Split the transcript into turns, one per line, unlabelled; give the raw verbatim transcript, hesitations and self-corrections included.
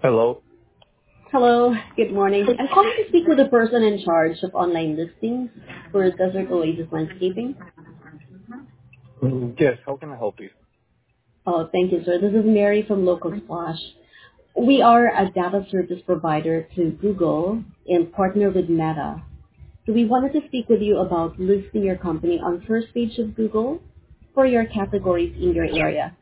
Hello.
Hello, good morning. I'm calling to speak with the person in charge of online listings for Desert Oasis Landscaping.
Mm, Yes, how can I help you?
Oh, thank you, sir. This is Mary from Local Splash. We are a data service provider to Google and partner with Meta. So we wanted to speak with you about listing your company on first page of Google for your categories in your area.